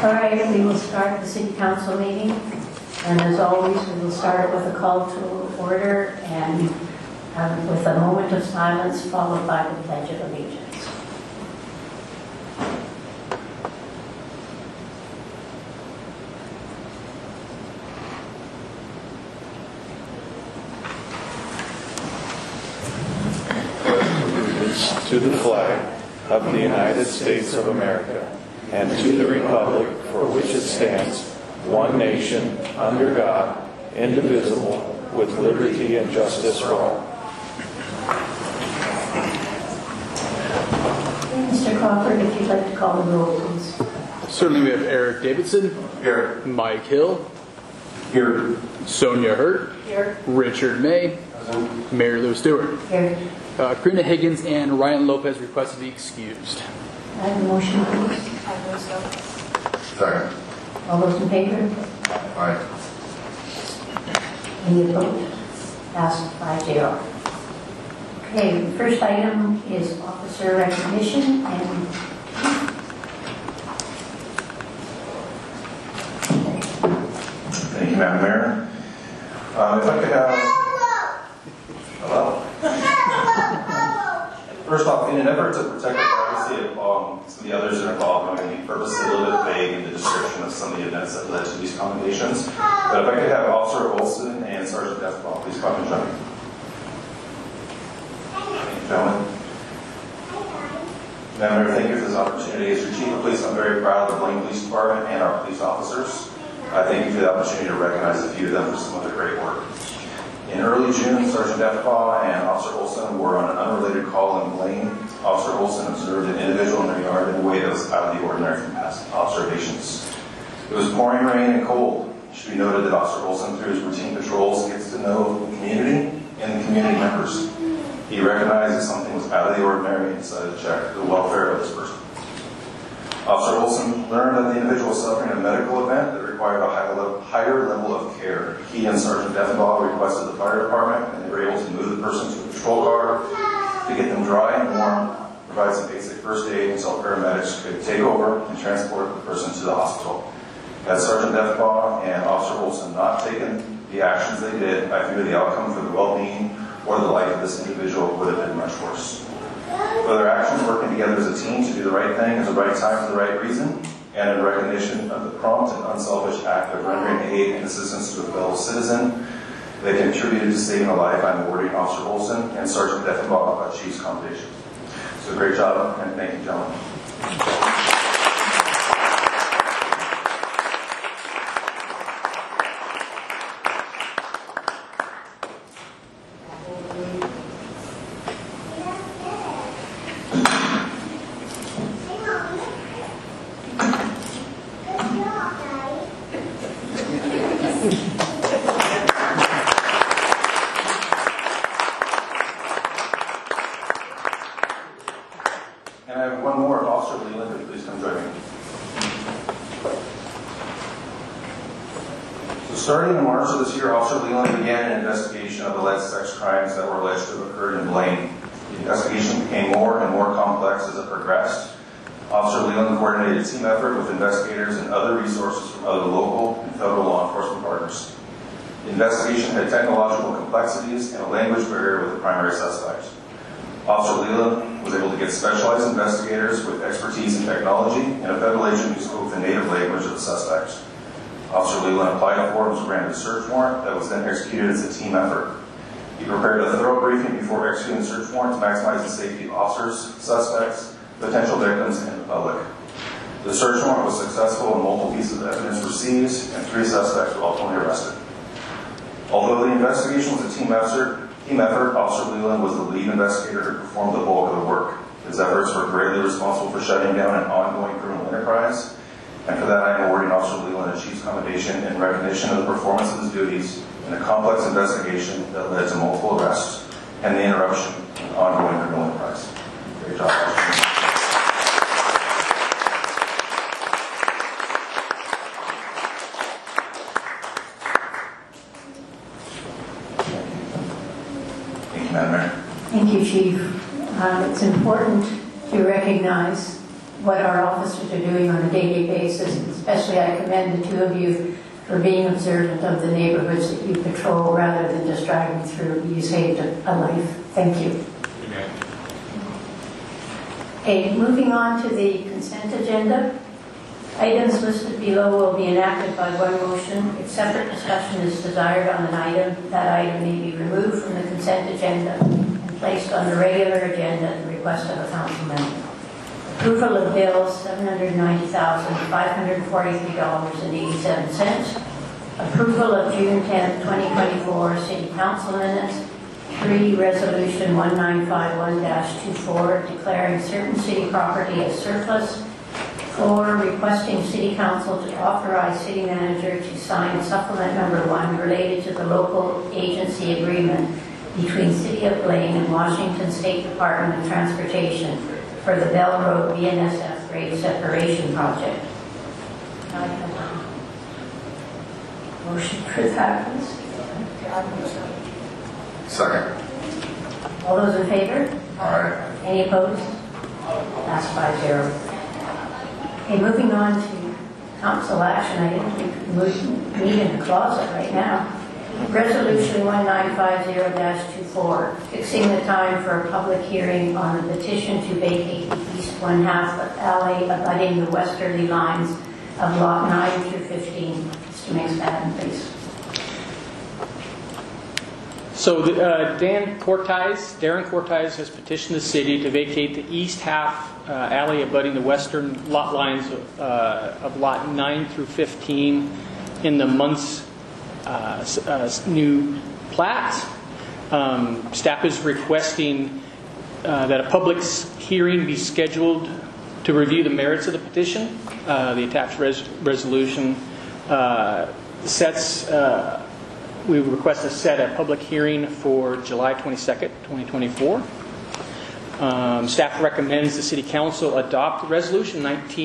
All right, we will start the City Council meeting. And as always, we will start with a call to order and with a moment of silence followed by the Pledge of Allegiance. To the flag of the United States of America and to the republic for which it stands, one nation, under God, indivisible, with liberty and justice for all. Mr. Crawford, if you'd like to call the roll, please. Certainly, we have Eric Davidson. Here. Mike Hill. Here. Sonia Hurt. Here. Richard May. Mary Lou Stewart. Here. Karina Higgins and Ryan Lopez request to be excused. I have a motion, please. I will so. Second. All those in favor? Aye. Any opposed? Passed 5-0. Okay, the first item is officer recognition and Thank you, Madam Mayor. If I could have... Hello? First off, in an effort to protect the privacy of some of the others that are involved, I'm going to be purposely a little bit vague in the description of some of the events that led to these commendations. But if I could have Officer Olson and Sergeant Deathball, please come and join me. Thank you, gentlemen. Madam Mayor, thank you for this opportunity. As your Chief of Police, I'm very proud of the Blaine Police Department and our police officers. I thank you for the opportunity to recognize a few of them for some of their great work. In early June, Sergeant Deathpaw and Officer Olson were on an unrelated call in Blaine. Officer Olson observed an individual in their yard in a way that was out of the ordinary from past observations. It was pouring rain and cold. It should be noted that Officer Olson, through his routine patrols, gets to know the community and the community members. He recognized that something was out of the ordinary and decided to check the welfare of this person. Officer Olson learned that the individual was suffering a medical event that required a higher level of care. He and Sergeant Deathball requested the fire department, and they were able to move the person to a patrol car to get them dry and warm, provide some basic first aid until paramedics could take over and transport the person to the hospital. Had Sergeant Deathball and Officer Olson not taken the actions they did, I fear the outcome for the well-being or the life of this individual would have been much worse. For their actions, working together as a team to do the right thing at the right time for the right reason, and in recognition of the prompt and unselfish act of rendering aid and assistance to a fellow citizen, they contributed to saving a life. I'm awarding Officer Olson and Sergeant Deathbaugh a Chief's Commendation. So great job, and thank you, gentlemen. And I have one more. Officer Leland, please come join me. So starting in March of this year, Officer Leland began an investigation of alleged sex crimes that were alleged to have occurred in Blaine. The investigation became more and more complex as it progressed. Officer Leland coordinated a team effort with investigators and other resources from other local and federal law enforcement partners. The investigation had technological complexities and a language barrier with the primary suspect. Officer Leland was able to get specialized investigators with expertise in technology and a federal agent who spoke the native language of the suspect. Officer Leland applied for and was granted a search warrant that was then executed as a team effort. He prepared a thorough briefing before executing the search warrant to maximize the safety of officers, suspects, potential victims, and the public. The search warrant was successful and multiple pieces of evidence were seized, and 3 suspects were ultimately arrested. Although the investigation was a team effort, Officer Leland was the lead investigator who performed the bulk of the work. His efforts were greatly responsible for shutting down an ongoing criminal enterprise, and for that I am awarding Officer Leland a Chief's Commendation in recognition of the performance of his duties in a complex investigation that led to multiple arrests and the interruption of an ongoing criminal enterprise. Great job, Officer. Thank you, Chief. It's important to recognize what our officers are doing on a daily basis. Especially I commend the two of you for being observant of the neighborhoods that you patrol rather than just driving through. You saved a life. Thank you. Amen. Okay, moving on to the consent agenda. Items listed below will be enacted by one motion. If separate discussion is desired on an item, that item may be removed from the consent agenda and placed on the regular agenda at the request of a council member. Approval of bills, $790,543.87. Approval of June 10, 2024 City Council minutes. 3, Resolution 1951-24, declaring certain city property as surplus. 4, requesting City Council to authorize City Manager to sign Supplement Number 1 related to the local agency agreement between City of Blaine and Washington State Department of Transportation for the Bell Road BNSF grade separation project. I have a motion for that, please. Second. All those in favor? Aye. Any opposed? Passed 5-0. Okay, moving on to council action. I didn't think we need in the closet right now. Resolution 1950-24, fixing the time for a public hearing on the petition to vacate the east one-half alley abutting the westerly lines of Lot 9 through 15. Mr. McSpadden, please. So Darren Cortez has petitioned the city to vacate the east half alley abutting the western lot lines of Lot 9 through 15 in the Muntz new plat. Staff is requesting that a public hearing be scheduled to review the merits of the petition. The attached resolution sets. We request to set a public hearing for July 22nd, 2024. Staff recommends the City Council adopt Resolution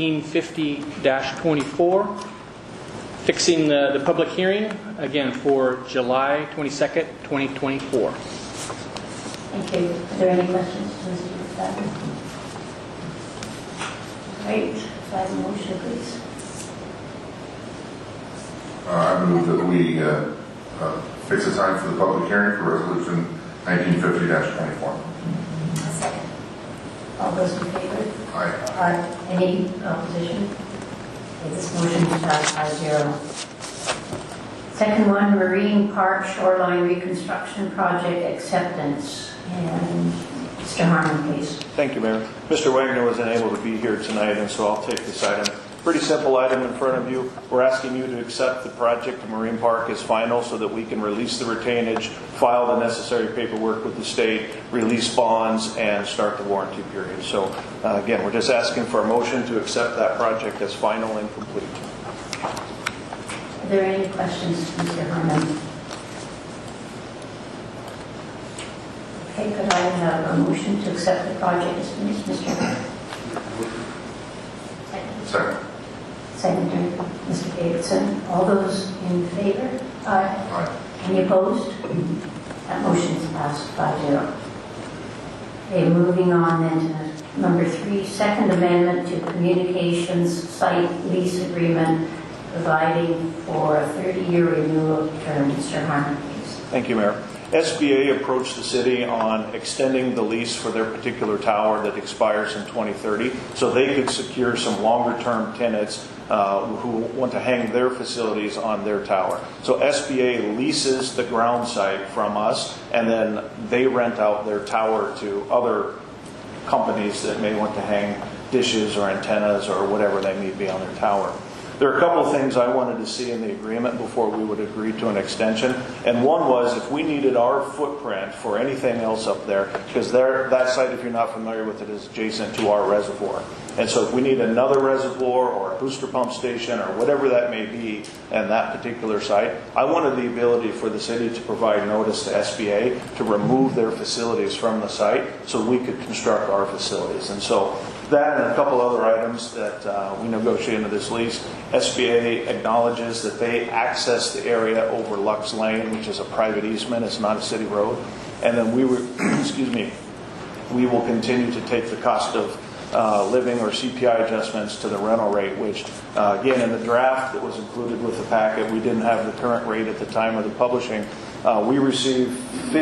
1950-24, fixing the public hearing, again, for July 22nd, 2024. Thank you. Are there any questions to Mr. McSpadden? Great. So I have a motion, please. I move that we fix the time for the public hearing for Resolution 1950-24. Second. All those in favor? Aye. Any opposition? Okay, this motion is passed 5-0. Second one, Marine Park Shoreline Reconstruction Project Acceptance. And Mr. Harmon, please. Thank you, Mayor. Mr. Wagner was unable to be here tonight, and so I'll take this item. Pretty simple item in front of you. We're asking you to accept the project of Marine Park as final so that we can release the retainage, file the necessary paperwork with the state, release bonds, and start the warranty period. So, again, we're just asking for a motion to accept that project as final and complete. Are there any questions to Mr. Harmon? Okay, could I have a motion to accept the project as finished, Mr. Harmon? Second. Secretary, Mr. Davidson. All those in favor? Aye. Aye. Any opposed? That motion is passed 5-0. Okay, moving on then to number 3, Second Amendment to Communications Site Lease Agreement, providing for a 30-year renewal term. Mr. Harmon, please. Thank you, Mayor. SBA approached the city on extending the lease for their particular tower that expires in 2030 so they could secure some longer-term tenants who want to hang their facilities on their tower. So SBA leases the ground site from us, and then they rent out their tower to other companies that may want to hang dishes or antennas or whatever they may be on their tower. There are a couple of things I wanted to see in the agreement before we would agree to an extension. And one was if we needed our footprint for anything else up there, because that site, if you're not familiar with it, is adjacent to our reservoir. And so if we need another reservoir or a booster pump station or whatever that may be in that particular site, I wanted the ability for the city to provide notice to SBA to remove their facilities from the site so we could construct our facilities. And so that and a couple other items that we negotiated into this lease. SBA acknowledges that they access the area over Lux Lane, which is a private easement. It's not a city road. And then we will continue to take the cost of living or CPI adjustments to the rental rate, which, again, in the draft that was included with the packet, we didn't have the current rate at the time of the publishing. We received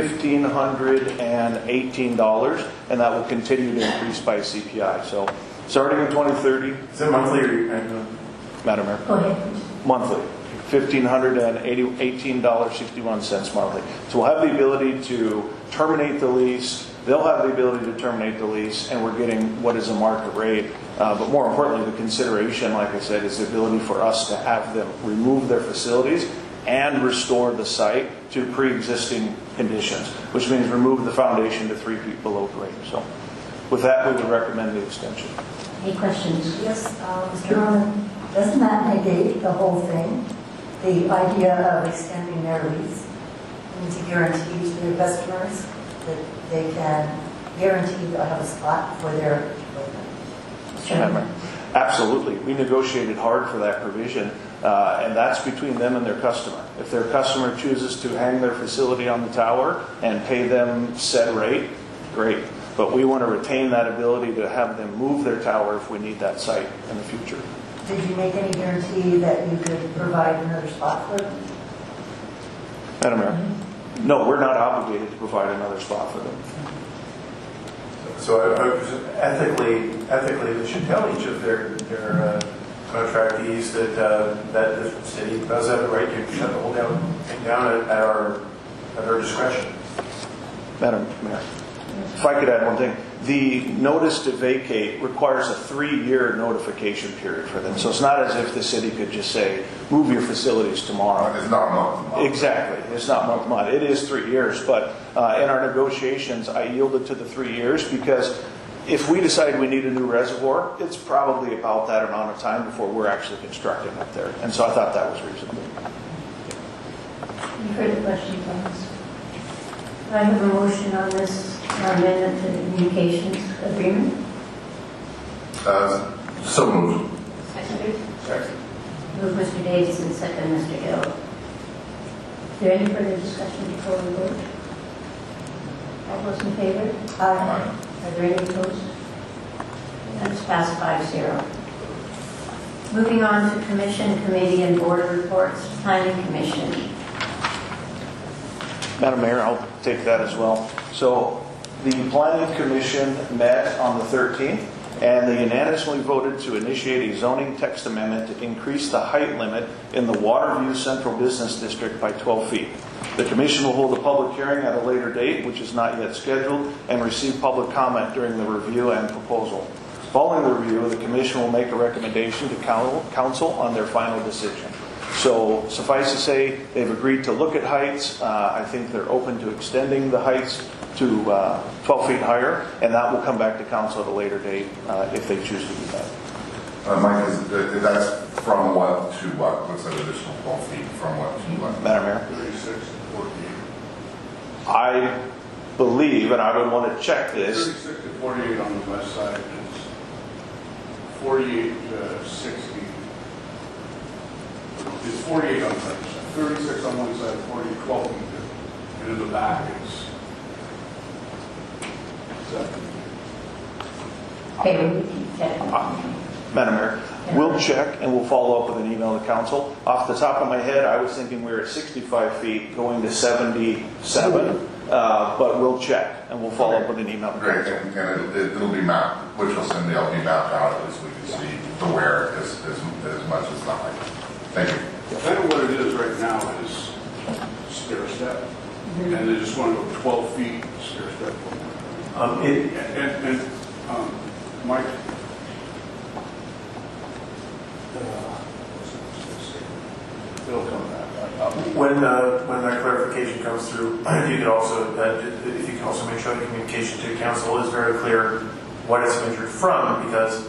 $1,518, and that will continue to increase by CPI. So starting in 2030. Is it monthly or annual? Madam Mayor? Go ahead. Monthly. $1,518.61 monthly. So we'll have the ability to terminate the lease. They'll have the ability to terminate the lease, and we're getting what is a market rate. But more importantly, the consideration, like I said, is the ability for us to have them remove their facilities and restore the site to pre-existing conditions, which means remove the foundation to 3 feet below grade. So with that, we would recommend the extension. Any questions? Yes, Mr. Norman, doesn't that negate the whole thing? The idea of extending their lease and to guarantee to their customers that they can guarantee they'll have a spot for their equipment? Madam Mayor. Absolutely. We negotiated hard for that provision, and that's between them and their customer. If their customer chooses to hang their facility on the tower and pay them said rate, great. But we want to retain that ability to have them move their tower if we need that site in the future. Did you make any guarantee that you could provide another spot for them? Madam Mayor? No, we're not obligated to provide another spot for them. So ethically, they should tell each of their contractees that the city does have the right to shut the whole thing down at our discretion. Madam Mayor, if I could add one thing. The notice to vacate requires a 3-year notification period for them. So it's not as if the city could just say, move your facilities tomorrow. It's not month to month. Exactly. It's not month to month. It is 3 years. But in our negotiations, I yielded to the 3 years because if we decide we need a new reservoir, it's probably about that amount of time before we're actually constructing up there. And so I thought that was reasonable. Any further questions on this? I have a motion on this amendment to the communications agreement. So moved. Seconded. Second. Move Mr. Davidson, second Mr. Hill. Is there any further discussion before we vote? All those in favor? Aye. Are there any opposed? That's passed 5-0. Moving on to commission, committee, and board reports. Planning Commission. Madam Mayor, I'll take that as well. So the Planning Commission met on the 13th, and they unanimously voted to initiate a zoning text amendment to increase the height limit in the Waterview Central Business District by 12 feet. The Commission will hold a public hearing at a later date, which is not yet scheduled, and receive public comment during the review and proposal. Following the review, the Commission will make a recommendation to Council on their final decision. So suffice to say, they've agreed to look at heights. I think they're open to extending the heights to 12 feet higher, and that will come back to Council at a later date if they choose to do that. Mike, that's from what to what? What's that additional 12 feet from what to what? Madam Mayor? 36 to 48. I believe, and I would want to check this. 36 to 48 on the west side is 48 to 60. It's 48 on the other side. 36 on one side, 40, 12 feet. And in the back it's 7. Okay, we can check. Madam Mayor, we'll check and we'll follow up with an email to Council. Off the top of my head, I was thinking we were at 65 feet going to 77, but we'll check and we'll follow up with an email to Great, Council. and it'll be mapped, which will send they'll be mapped out at least we can see the where as much as the height. Thank you. Kind of what it is right now is stair step. And they just want to go 12 feet stair step. Mike, it'll come back. When that clarification comes through, if you can also make sure the communication to council is very clear what it's measured from, because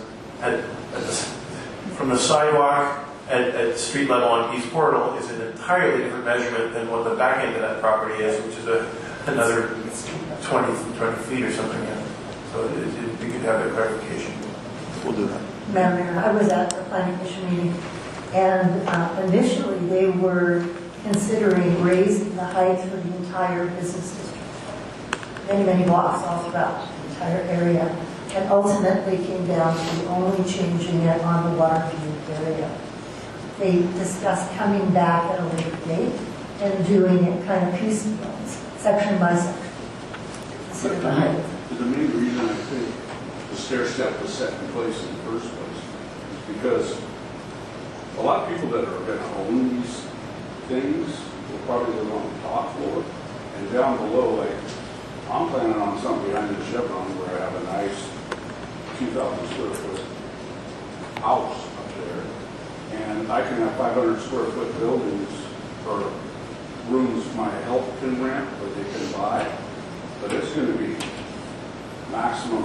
from the sidewalk at street level on East Portal is an entirely different measurement than what the back end of that property is, which is another 20 feet or something. So you could have that clarification. We'll do that. Madam Mayor, I was at the Planning Commission meeting, and initially they were considering raising the height for the entire business district, many blocks all throughout the entire area. and ultimately came down to only changing it on the water view area. They discussed coming back at a later date and doing it kind of piecemeal, section by section. instead of a height. The main reason I think the stair step was set in place in the first place is because a lot of people that are going to own these things will probably live on the top floor, and down below, like, I'm planning on something behind the Chevron where I have a nice 2,000 square foot house up there, and I can have 500 square foot buildings or rooms my help can rent or they can buy, but it's going to be maximum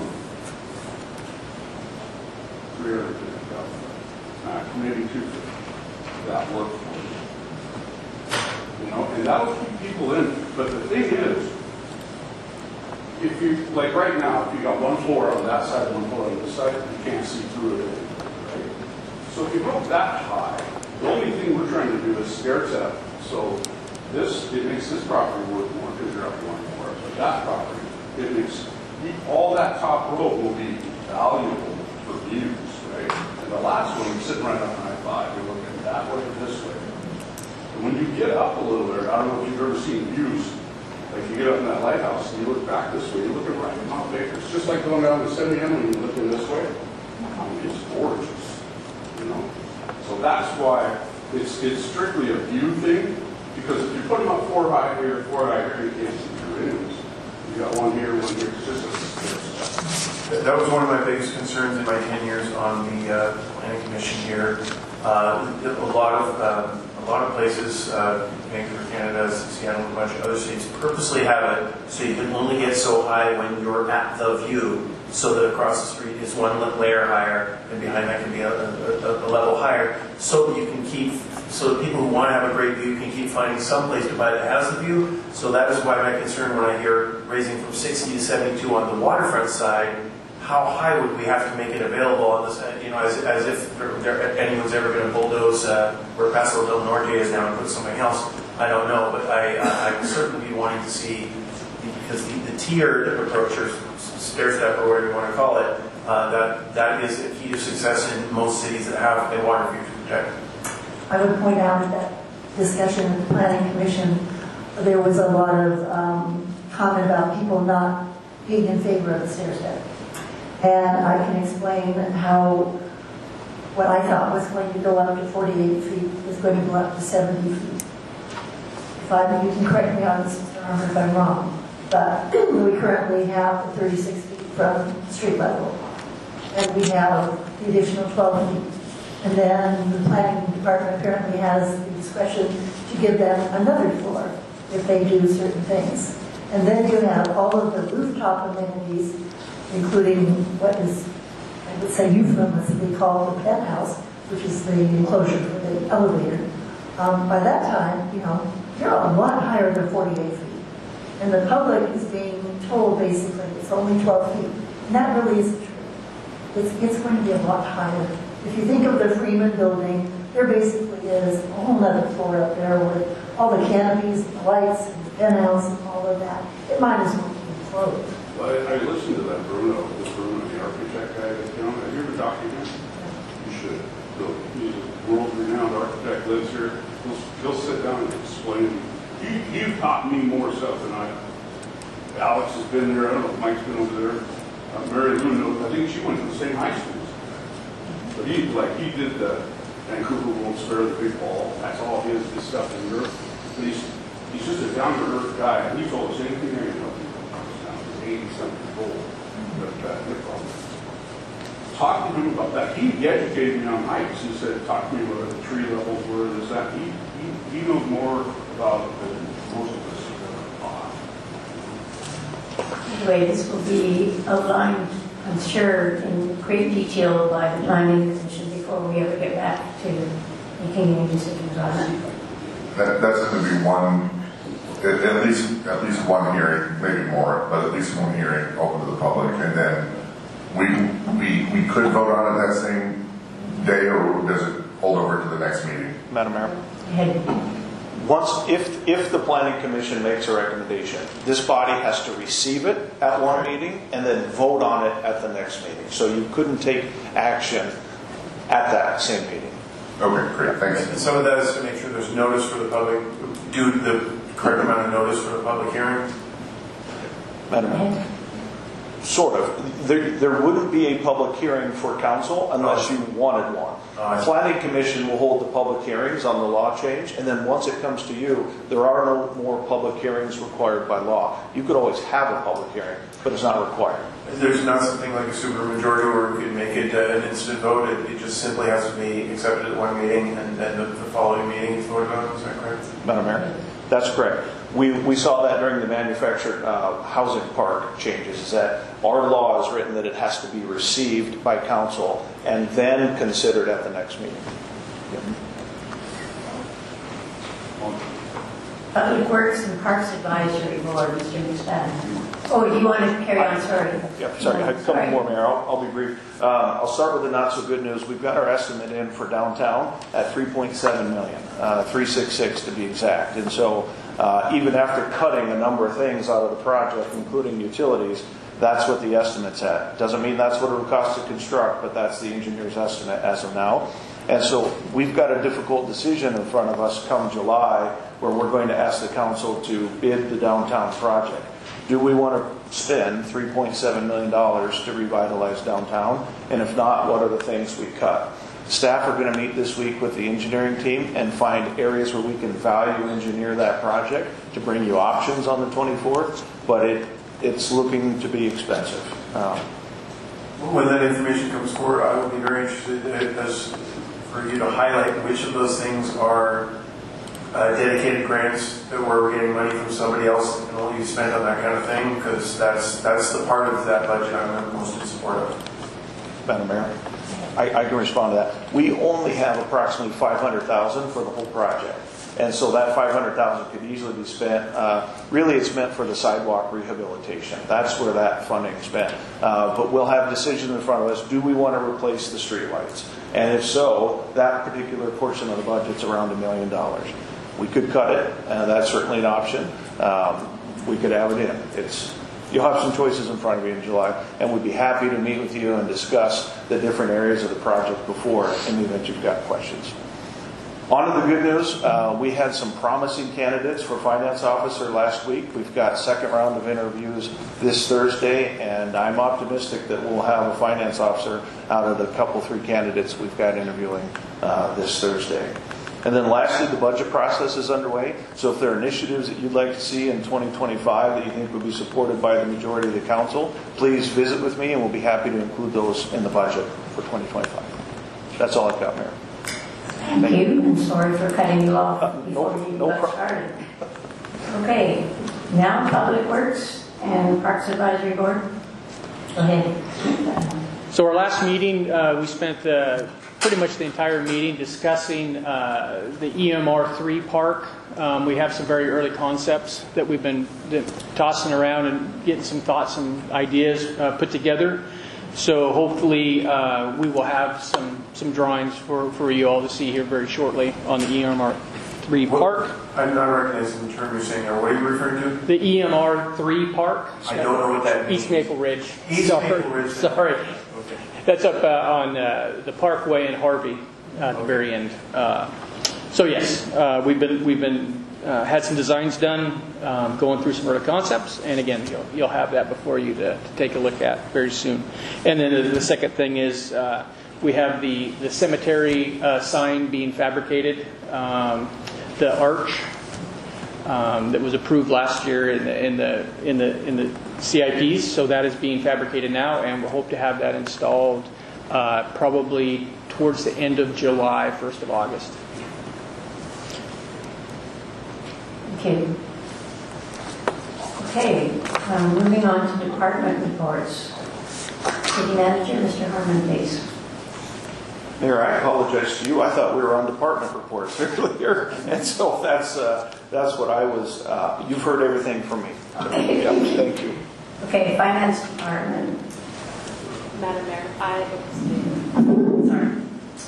350,000, maybe 250. That work for you, you know, and that'll keep people in. But the thing is, if you, like right now, if you got one floor on that side, one floor on this side, you can't see through it, right? So if you go that high, the only thing we're trying to do is stair step. So this, it makes this property worth more because you're up one floor. But that property, it makes, all that top row will be valuable for views, right? And the last one, you're sitting right on I-5, you're looking that way or this way. And when you get up a little bit, I don't know if you've ever seen views, like you get up in that lighthouse and you look back this way, you're looking right at Mount Baker. It's just like going down to Simeon when you're looking this way. I mean, it's gorgeous, you know? So that's why it's strictly a view thing, because if you put them up 4 high here, 4 high here, you can't see through anyways. You got one here, one here, it's just a That was one of my biggest concerns in my 10 years on the planning commission here. A lot of places, Vancouver, Canada, Seattle, and a bunch of other states purposely have it so you can only get so high when you're at the view, so that across the street is one layer higher, and behind that can be a level higher, so that you can keep, so that people who want to have a great view can keep finding some place to buy that has the view. So that is why my concern when I hear raising from 60 to 72 on the waterfront side. How high would we have to make it available on this, you know, as if anyone's ever going to bulldoze where Paso del Norte is now and put something else? I don't know, but I would certainly be wanting to see, because the tiered approach, or stair step, or whatever you want to call it, that is a key to success in most cities that have a water view to protect. I would point out that discussion at the Planning Commission, there was a lot of comment about people not being in favor of the stair step. And I can explain how what I thought was going to go up to 48 feet is going to go up to 70 feet. You can correct me on this, Mr. Armour, if I'm wrong, but we currently have 36 feet from street level. And we have the additional 12 feet. And then the planning department apparently has the discretion to give them another floor if they do certain things. And then you have all of the rooftop amenities, including what is, I would say, euphemistically called the penthouse, which is the enclosure for the elevator. By that time, you know, you're a lot higher than 48 feet. And the public is being told, basically, it's only 12 feet. And that really isn't true. It's going to be a lot higher. If you think of the Freeman building, there basically is a whole other floor up there with all the canopies, and the lights, and the penthouse, and all of that. It might as well be closed. Well, I listened to that Bruno, the architect guy that came on. Have you ever talked to him? You should. He's a world-renowned architect, lives here. He'll sit down and explain. You've taught me more stuff than I have. Alex has been there. I don't know if Mike's been over there. Mary Lou knows. I think she went to the same high school. But he did the Vancouver won't spare the big ball. That's all his stuff in Europe. But he's just a down-to-earth guy. And he told us anything there, you know. 80-something gold. Talk to him about that. He educated me on heights. He said, talk to me about the tree levels, where this, that. He knows more about it than most of us. Anyway, this will be outlined, I'm sure, in great detail by the Planning Commission before we ever get back to making any decisions on it. That's going to be one, at least one hearing, maybe more, but at least one hearing open to the public, and then we could vote on it that same day, or does it hold over to the next meeting? Madam Mayor? if the planning commission makes a recommendation, this body has to receive it at one meeting and then vote on it at the next meeting. So you couldn't take action at that same meeting. Okay, great, thanks. And some of that is to make sure there's notice for the public, do the correct amount of notice for the public hearing. Madam Mayor? Sort of. There wouldn't be a public hearing for council unless you wanted one. Planning commission will hold the public hearings on the law change, and then once it comes to you, there are no more public hearings required by law. You could always have a public hearing, but it's not required. There's not something like a supermajority where we could make it an instant vote. It just simply has to be accepted at one meeting, and then the following meeting is voted on. Is that correct? Madam Mayor? That's correct. We saw that during the manufactured housing park changes, is that our law is written that it has to be received by council and then considered at the next meeting. Public Works and Parks Advisory Board, Mr. McSpadden. Oh, do you want to carry on? Sorry. Yep, sorry. I have a couple more, Mayor. I'll be brief. I'll start with the not so good news. We've got our estimate in for downtown at $3.7 million, 366 to be exact. And so even after cutting a number of things out of the project, including utilities, that's what the estimate's at. Doesn't mean that's what it will cost to construct, but that's the engineer's estimate as of now. And so we've got a difficult decision in front of us come July where we're going to ask the council to bid the downtown project. Do we want to spend $3.7 million to revitalize downtown? And if not, what are the things we cut? Staff are going to meet this week with the engineering team and find areas where we can value engineer that project to bring you options on the 24th, but it's looking to be expensive. When that information comes forward, I would be very interested for you to highlight which of those things are dedicated grants where we're getting money from somebody else and only be spent on that kind of thing, because that's the part of that budget I'm most in support of. Madam Mayor, I can respond to that. We only have approximately $500,000 for the whole project. And so that $500,000 could easily be spent. Really, it's meant for the sidewalk rehabilitation. That's where that funding is spent. But we'll have decisions in front of us. Do we want to replace the streetlights? And if so, that particular portion of the budget's around $1 million. We could cut it. That's certainly an option. We could add it in. You'll have some choices in front of you in July, and we'd be happy to meet with you and discuss the different areas of the project before in the event you've got questions. On to the good news. We had some promising candidates for finance officer last week. We've got second round of interviews this Thursday, and I'm optimistic that we'll have a finance officer out of the three candidates we've got interviewing this Thursday. And then lastly, the budget process is underway. So if there are initiatives that you'd like to see in 2025 that you think would be supported by the majority of the council, please visit with me and we'll be happy to include those in the budget for 2025. That's all I've got, Mayor. Thank you, and sorry for cutting you off before you no got started. Okay, now Public Works and Parks Advisory Board. Go ahead. So our last meeting, we spent pretty much the entire meeting discussing the EMR3 park. We have some very early concepts that we've been tossing around and getting some thoughts and ideas put together. So hopefully we will have some drawings for you all to see here very shortly on the EMR3 park. I'm not recognizing the term you're saying there. What are you referring to? The EMR3 park. I don't know what that means. East Maple Ridge. Maple Ridge. Sorry. Okay. That's up on the Parkway in Harvey at the very end. So yes, we've been had some designs done, going through some early concepts, and again, you'll have that before you to take a look at very soon. And then the second thing is we have the cemetery sign being fabricated, the arch that was approved last year in the CIPs. So that is being fabricated now, and we'll hope to have that installed probably towards the end of July, 1st of August. Okay. Okay, moving on to department reports. City Manager, Mr. Harmon, please. Mayor, I apologize to you. I thought we were on department reports earlier, and so that's what I was. You've heard everything from me. Okay. Yep, thank you. Okay, Finance Department. Madam Mayor, I abstain. Sorry.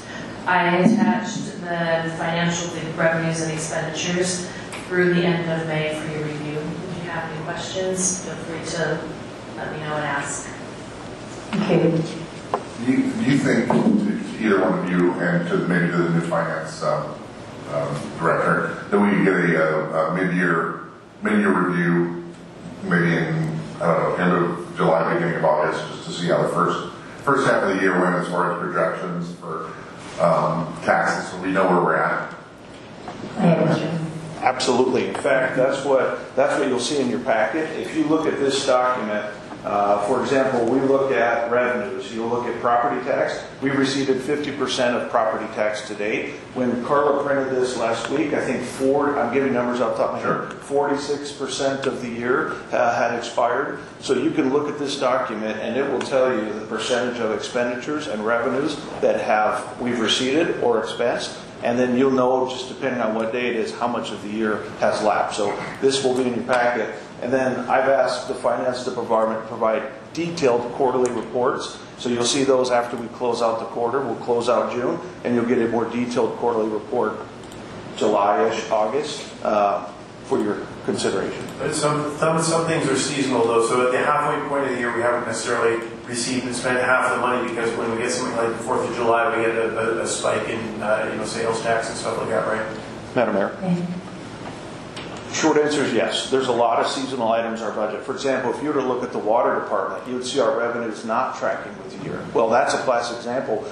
I attached the financial revenues and expenditures through the end of May for your review. If you have any questions, feel free to let me know and ask. Okay. Do you think, to either one of you and to maybe to the new finance director, that we could get a mid-year review, maybe in, I don't know, end of July, beginning of August, just to see how the first half of the year went as far as projections for taxes, so we know where we're at? I have a question. Absolutely. In fact, that's what you'll see in your packet. If you look at this document, for example, we look at revenues. You'll look at property tax. We've received 50% of property tax to date. When Carla printed this last week, I think I'm giving numbers off the top of my head, 46% of the year had expired. So you can look at this document and it will tell you the percentage of expenditures and revenues that we've received or expensed. And then you'll know, just depending on what day it is, how much of the year has lapsed. So this will be in your packet. And then I've asked the finance department to provide detailed quarterly reports. So you'll see those after we close out the quarter. We'll close out June, and you'll get a more detailed quarterly report July-ish, August, for your consideration. But some things are seasonal though, so at the halfway point of the year we haven't necessarily received and spent half the money, because when we get something like the 4th of July we get a spike in sales tax and stuff like that, right? Madam Mayor? Okay. Short answer is yes. There's a lot of seasonal items in our budget. For example, if you were to look at the water department, you would see our revenues not tracking with the year. Well, that's a classic example.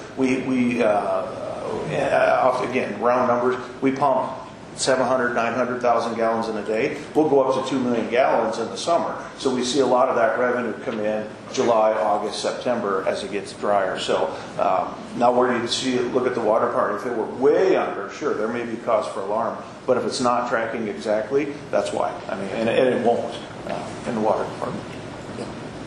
Again, round numbers, we pump 700, 900,000 gallons in a day. We'll go up to 2 million gallons in the summer. So we see a lot of that revenue come in July, August, September as it gets drier. So now where you see it, look at the water part. If it were way under, sure, there may be cause for alarm. But if it's not tracking exactly, that's why. I mean, and it won't in the water department. Yeah.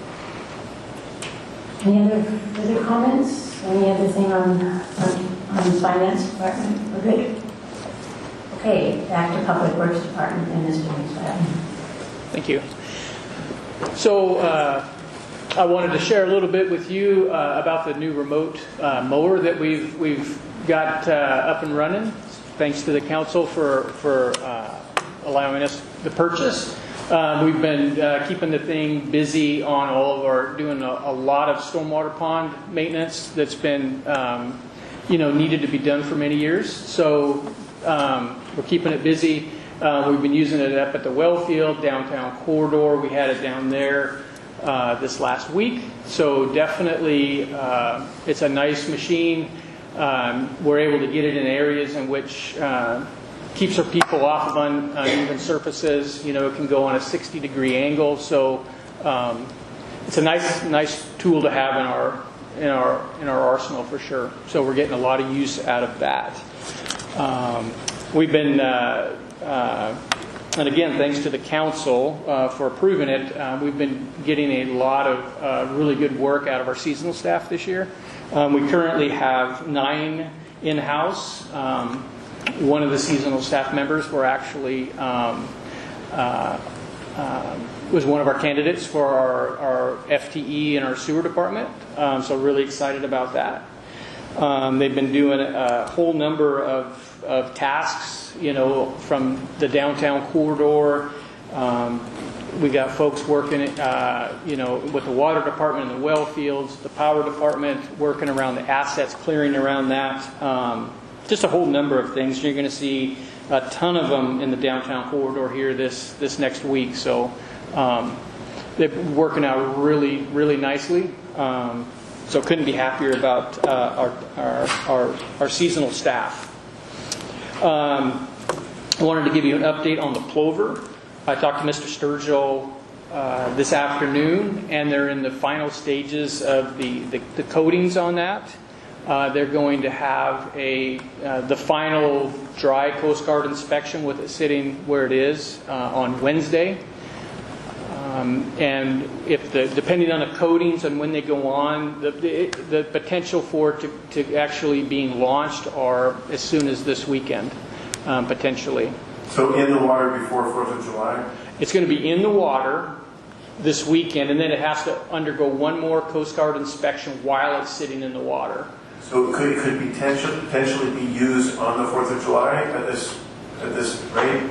Any other comments? Any other thing on the finance department? We're good? Okay, back to Public Works Department and Mr. McSpadden. Thank you. So I wanted to share a little bit with you about the new remote mower that we've got up and running. Thanks to the council for allowing us the purchase. We've been keeping the thing busy on doing a lot of stormwater pond maintenance that's been needed to be done for many years. So we're keeping it busy. We've been using it up at the well field, downtown corridor. We had it down there this last week. So definitely it's a nice machine. We're able to get it in areas in which keeps our people off of uneven surfaces. It can go on a 60-degree angle. So it's a nice tool to have in our arsenal for sure. So we're getting a lot of use out of that. We've been, and again, thanks to the council for approving it, we've been getting a lot of really good work out of our seasonal staff this year. We currently have 9 in-house. One of the seasonal staff members were actually was one of our candidates for our FTE in our sewer department. So really excited about that. They've been doing a whole number of tasks, from the downtown corridor. We got folks working, with the water department and the well fields, the power department working around the assets, clearing around that. Just a whole number of things. You're going to see a ton of them in the downtown corridor here this next week. So they're working out really, really nicely. So couldn't be happier about our seasonal staff. I wanted to give you an update on the plover. I talked to Mr. Sturgill this afternoon, and they're in the final stages of the coatings on that. They're going to have the final dry Coast Guard inspection with it sitting where it is on Wednesday. And depending on the coatings and when they go on, the potential for it to actually being launched are as soon as this weekend, potentially. So in the water before 4th of July? It's going to be in the water this weekend, and then it has to undergo one more Coast Guard inspection while it's sitting in the water. So it could potentially be used on the 4th of July at this rate?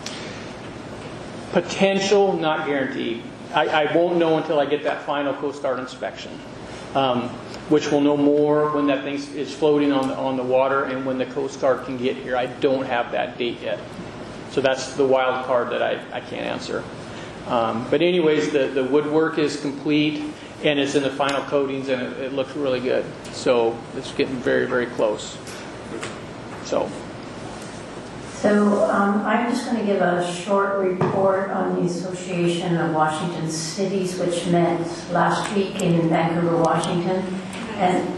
Potential, not guaranteed. I won't know until I get that final Coast Guard inspection, which we'll know more when that thing is floating on the water and when the Coast Guard can get here. I don't have that date yet. So that's the wild card that I can't answer. But anyways, the woodwork is complete and it's in the final coatings and it looks really good. So it's getting very, very close. So I'm just going to give a short report on the Association of Washington Cities, which met last week in Vancouver, Washington. And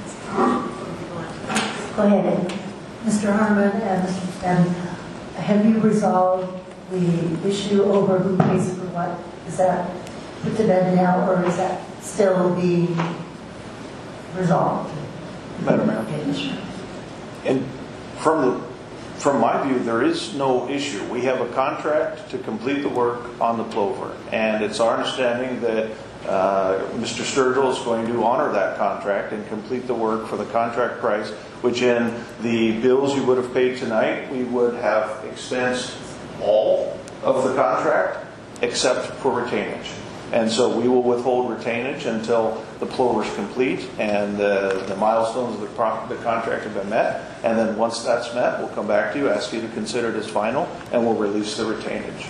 go ahead. Mr. Harmon and have you resolved the issue over who pays for what? Is that put to bed now, or is that still being resolved? Madam Mayor. Okay, Mr. And from my view, there is no issue. We have a contract to complete the work on the plover, and it's our understanding that Mr. Sturgill is going to honor that contract and complete the work for the contract price, which in the bills you would have paid tonight, we would have expensed all of the contract except for retainage. And so we will withhold retainage until the plover is complete and the milestones of the contract have been met. And then once that's met, we'll come back to you, ask you to consider it as final, and we'll release the retainage.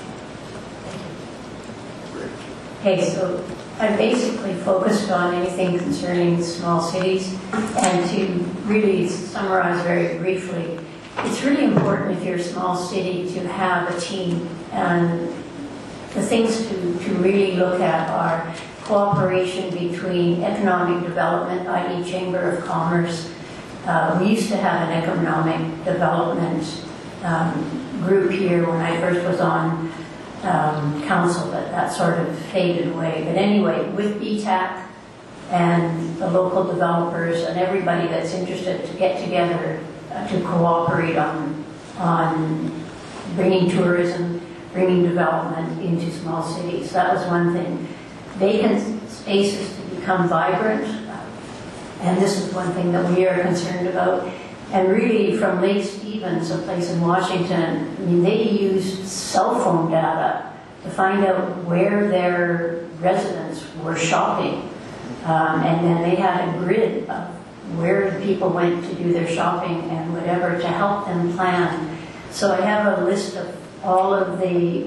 Okay, so I basically focused on anything concerning small cities, and to really summarize very briefly, it's really important if you're a small city to have a team, and the things to really look at are cooperation between economic development, i.e. Chamber of Commerce. We used to have an economic development group here when I first was on council, but that sort of faded away. But anyway, with BTAC and the local developers and everybody that's interested to get together to cooperate on bringing tourism, bringing development into small cities. That was one thing. Vacant spaces to become vibrant, and this is one thing that we are concerned about. And really, from Lake Stevens, a place in Washington, I mean, they used cell phone data to find out where their residents were shopping. And then they had a grid of where people went to do their shopping and whatever to help them plan. So I have a list of all of the,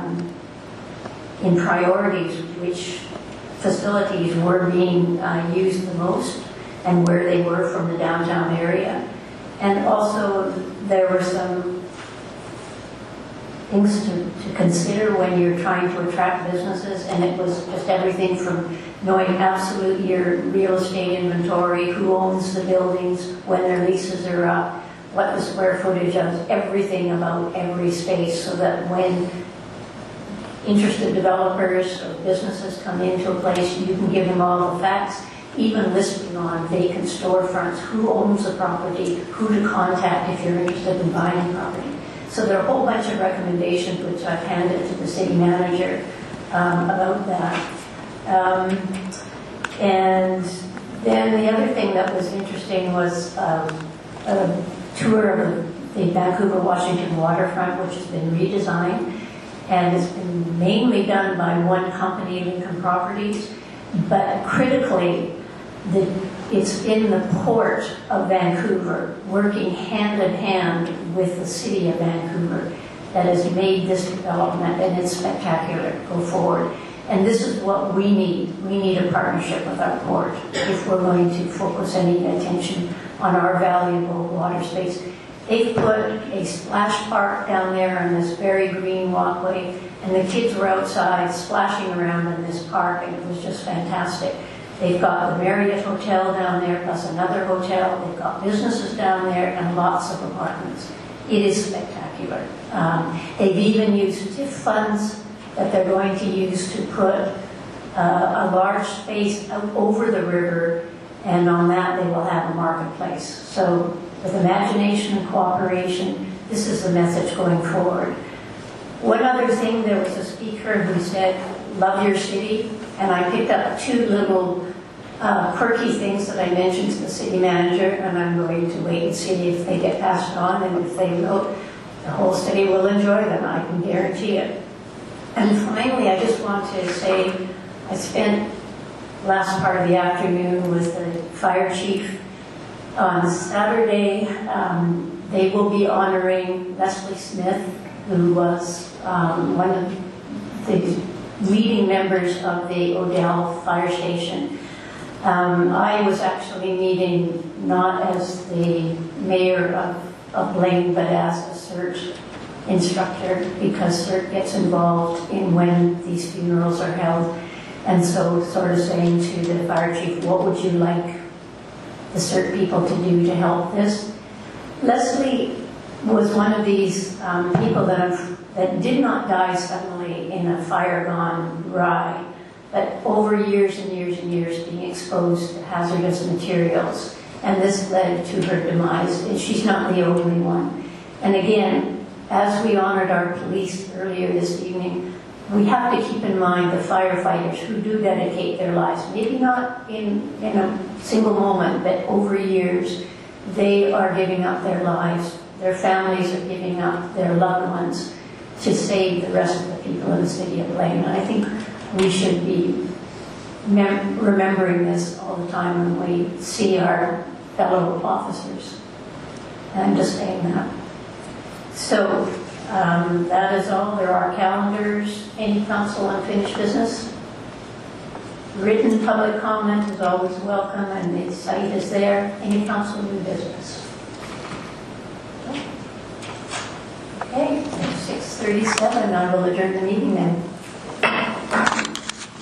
in priorities, which facilities were being used the most and where they were from the downtown area. And also, there were some things to consider when you're trying to attract businesses, and it was just everything from knowing absolute your real estate inventory, who owns the buildings, when their leases are up, what the square footage of everything about every space, so that when interested developers or businesses come into a place, you can give them all the facts, even listing on vacant storefronts, who owns the property, who to contact if you're interested in buying property. So there are a whole bunch of recommendations which I've handed to the city manager about that. And then the other thing that was interesting was a tour of the Vancouver, Washington waterfront, which has been redesigned, and it's been mainly done by one company, Lincoln Properties, but critically, it's in the port of Vancouver, working hand in hand with the city of Vancouver, that has made this development, and it's spectacular. Go forward. And this is what we need. We need a partnership with our port if we're going to focus any attention on our valuable water space. They've put a splash park down there on this very green walkway, and the kids were outside splashing around in this park, and it was just fantastic. They've got the Marriott Hotel down there, plus another hotel. They've got businesses down there and lots of apartments. It is spectacular. They've even used TIF funds that they're going to use to put a large space out over the river, and on that they will have a marketplace. So with imagination and cooperation, this is the message going forward. One other thing, there was a speaker who said, love your city, and I picked up two little quirky things that I mentioned to the city manager, and I'm going to wait and see if they get passed on, and if they will, the whole city will enjoy them, I can guarantee it. And finally, I just want to say, I spent last part of the afternoon with the fire chief. On Saturday, they will be honoring Leslie Smith, who was one of the leading members of the Odell Fire Station. I was actually meeting not as the mayor of Blaine, but as a CERT instructor, because CERT gets involved in when these funerals are held. And so sort of saying to the fire chief, what would you like the CERT people to do to help this? Leslie was one of these people that did not die suddenly in a fire gone awry, but over years and years and years being exposed to hazardous materials. And this led to her demise, and she's not the only one. And again, as we honored our police earlier this evening, we have to keep in mind the firefighters who do dedicate their lives, maybe not in a single moment, but over years. They are giving up their lives. Their families are giving up their loved ones to save the rest of the people in the city of Blaine. And I think we should be remembering this all the time when we see our fellow officers. And I'm just saying that. So that is all. There are calendars. Any council unfinished business? Written public comment is always welcome, and the site is there. Any council new business? Okay, 6:37. I will adjourn the meeting then.